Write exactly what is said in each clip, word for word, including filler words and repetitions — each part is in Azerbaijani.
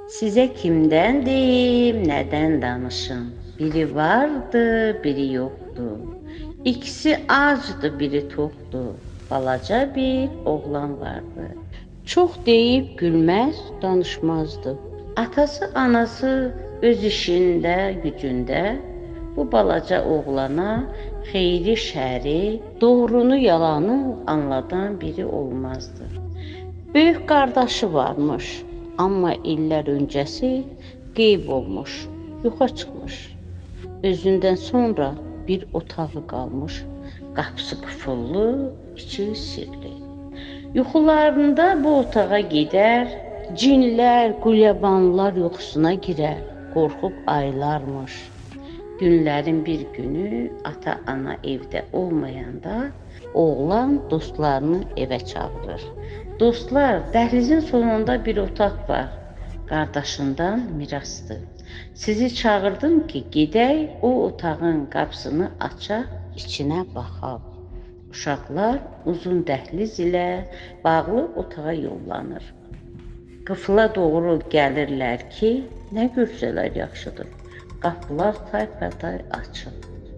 Size kimden deyim, nədən danışım? Biri vardı, biri yoktu. İkisi acdı, biri toktu. Balaca bir oğlan vardı. Çok deyip gülmez, danışmazdı. Atası, anası öz işində, gücündə bu balaca oğlana xeyri şəri, doğrunu yalanı anladan biri olmazdı. Böyük qardaşı varmış, amma illər öncəsi qeyb olmuş, yoxa çıxmış. Özündən sonra bir otağı qalmış, qapısı qıfıllı, içi sirli. Yuxularında bu otağa gedər, cinlər, qulyabanlar yuxusuna girər, qorxub aylarmış. Günlərin bir günü ata-ana evdə olmayanda oğlan dostlarını evə çağırır. Dostlar, dəhlizin sonunda bir otaq var. Qardaşından mirasdır. Sizi çağırdım ki, gedək o otağın qapısını açaq, içinə baxaq. Uşaqlar uzun dəhliz ilə bağlı otağa yollanır. Qıfıla doğru gəlirlər ki, nə görsələr yaxşıdır. Qapılar taypatay açılır.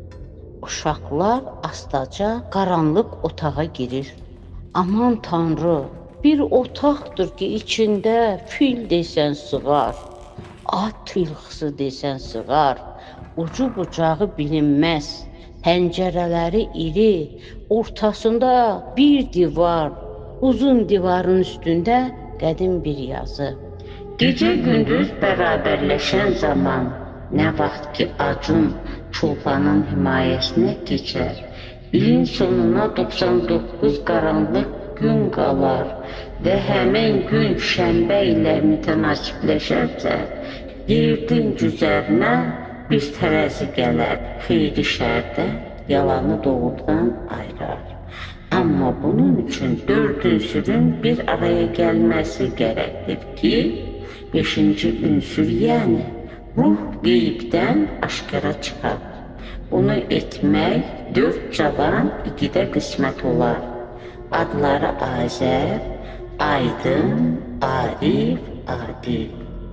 Uşaqlar astaca qaranlıq otağa girir. Aman Tanrı, bir otaqdır ki, içində fil desən sığar, at tilxisi desən sığar, ucu bucağı bilinməz, pəncərələri iri, ortasında bir divar, uzun divarın üstündə qədim bir yazı. Gecə gündüz bərabərləşən zaman, nə vaxt ki Acun Çolpanın himayəsinə keçər, ilin sonuna doxsan doqquz qaranlıq gün qalar və həmin gün şənbə ilə mütənasibləşərsə, yerdin güzərinə bir tərəzi gələr, xeyri şərdə, yalanı doğrudan ayırar. Amma bunun üçün dörd ünsürün bir araya gəlməsi gərəkdir ki, beşinci ünsür, yəni ruh qeybdən aşkara çıxar. Bunu etmək dörd cavan ikidə qismət olar. Adları Azər, Aydın, Arif, Adil.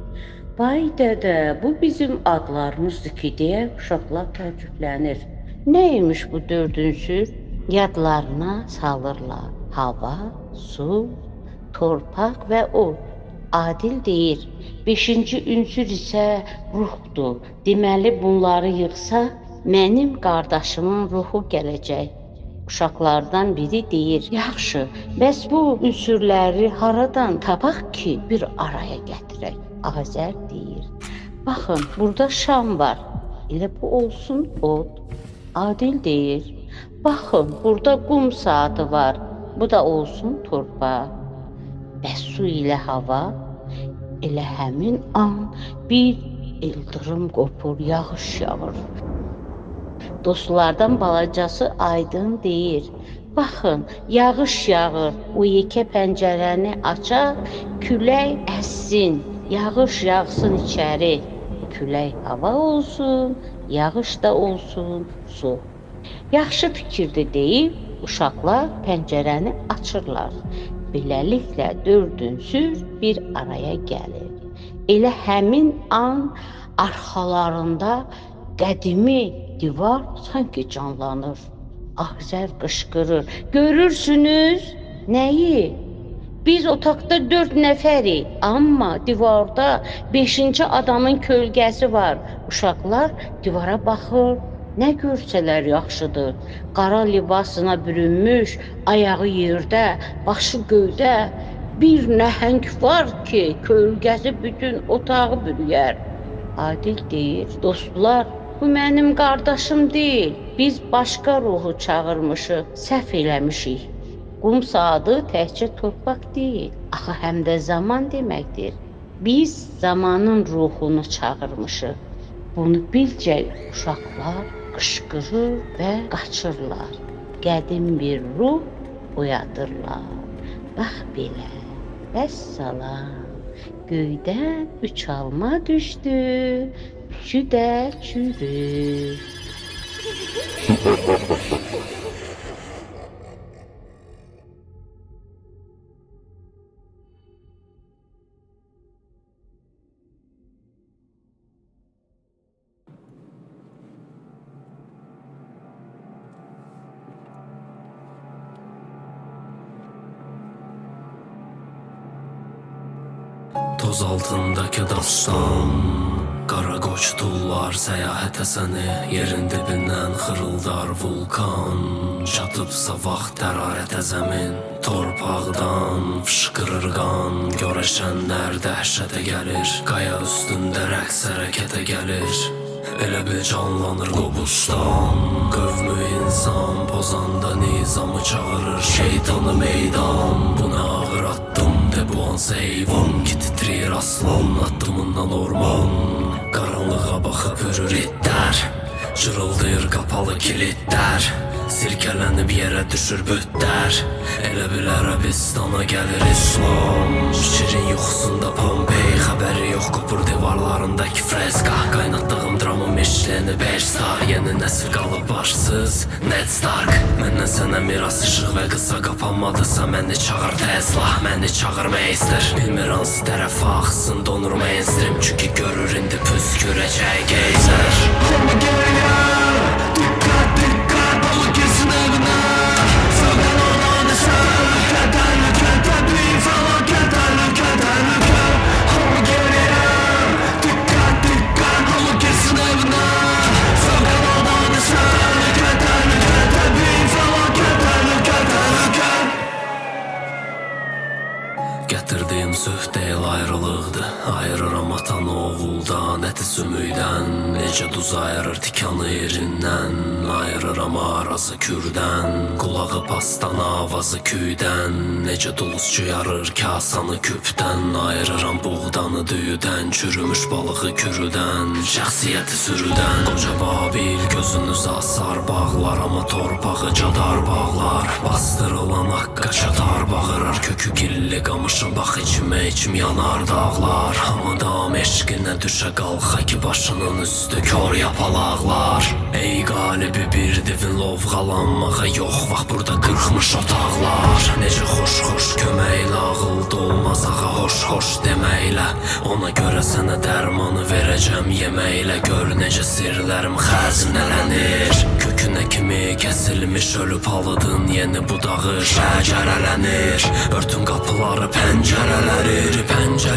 Vay dədə, bu bizim adlarımızdır ki, deyə uşaqlar təəccüblənir. Neymiş bu dörd ünsür? Yadlarına salırlar. Hava, su, torpaq və od. Adil deyir, beşinci ünsür isə ruhdur. Deməli, bunları yığsa, mənim qardaşımın ruhu gələcək. Uşaqlardan biri deyir, yaxşı, bəs bu ünsürləri haradan tapaq ki, bir araya gətirək? Azər deyir, baxın, burada şam var, elə bu olsun od. Adil deyir, baxın, burada qum saatı var, bu da olsun torpaq. Bəs su ilə hava, elə həmin an bir ildırım qopur, yağış yağır. Dostlardan balacası Aydın deyir, baxın, yağış yağır, o yekə pəncərəni açaq, külək əssin, yağış yağsın içəri. Külək hava olsun, yağış da olsun, su. Yaxşı fikirdir deyib, uşaqlar pəncərəni açırlar. Beləliklə dörd ünsür bir araya gəlir. Elə həmin an arxalarında qədimi divar sanki canlanır. Azər qışqırır. Görürsünüz? Nəyi? Biz otaqda dörd nəfərik, amma divarda beşinci adamın kölgəsi var. Uşaqlar divara baxır. Nə görsələr yaxşıdır. Qara libasına bürünmüş, ayağı yerdə, başı göydə bir nəhəng var ki, kölgəsi bütün otağı bürüyər. Adil deyir, dostlar, bu mənim qardaşım deyil. Biz başqa ruhu çağırmışıq, səhv eləmişik. Qum saatı təkcə torpaq deyil, axı həm də zaman deməkdir. Biz zamanın ruhunu çağırmışıq. Bunu bilcək uşaqlar qışqırır və qaçırlar. Qədim bir ruh oyadırlar. Bax belə, vəssalam, göydən üç alma düşdü, üçü də çürük. Toz altındakı dastan, qara qoçdullar səyahətə səni, yerin dibindən xırıldar vulkan. Çatıbsa vaxt tərarətə zəmin, torpaqdan fışqırır qan. Görəşənlər dəhşətə gəlir, qaya üstündə rəqs hərəkətə gəlir. Elə bil canlanır qobustan, qövmü insan pozanda nizamı çağırır, şeytanı meydan. Bu nə ağır addım de, bu hansı heyvan ki titrir aslan addımından orman. Qaranlığa baxıb hürür itlər, cırıldayır qapalı kilitlər. Sirkələnib yerə düşür bütlər, elə bil Ərəbistana gəlir İslam. Şirin yuxusunda Pompey, xəbəri yox qopur divarlarındakı freska. Qaynatdığım dramın Michelin beş star, yeni nəsil qalıb başsız Ned Stark. Məndən sənə miras işıq və qısa qapanmadısa məni çağır Tesla, məni çağır Meister. Bilmir hansı tərəfə axsın donur mainstream, çünki görür indi püskürəcək geyzər. Amma geriyə dikkat dikkat, balık yesin evine. Sakın olan eser, kederlike tedbir felaket, terlike terlike. Amma geriyə dikkat dikkat, balık yesin evine. Sakın olan eser, kederlike tedbir felaket, terlike terlike. Gətirdiyim söh deyil ayrılıqdır, ayırıram atanı oğuldan, əti sümükdən. Necə duz ayırır tikanı yerindən, ayırıram arazı kürdən. Qulağı pastan, avazı küydən, necə duluzçu yarır kasanı küpdən. Ayırıram buğdanı düyüdən, çürümüş balığı kürüdən, şəxsiyyəti sürüdən. Qoca Babil gözünüzü asar bağlar, amma torpağı cadar bağlar. Bastırılan haqqa çatar bağırar, kökü gilli qamışın bax içimə içim yanar dağlar. Hamıdam eşqinə düşə qalxa ki başının üstü kör yapalaqlar. Ey qalibi bir divin lovğalanmağa yox vaxt burada qırxmış otaqlar. Necə xoş-xoş köməklə ağılda olmaz ağa hoş-hoş deməklə. Ona görə sənə dərmanı verəcəm yeməklə, gör necə sirlərim xəzinələnir. Kökünə kimi kəsilmiş ölüb halıdın yeni budağı şəcərələnir. Örtün qapıları pəncərələri, pəncərələri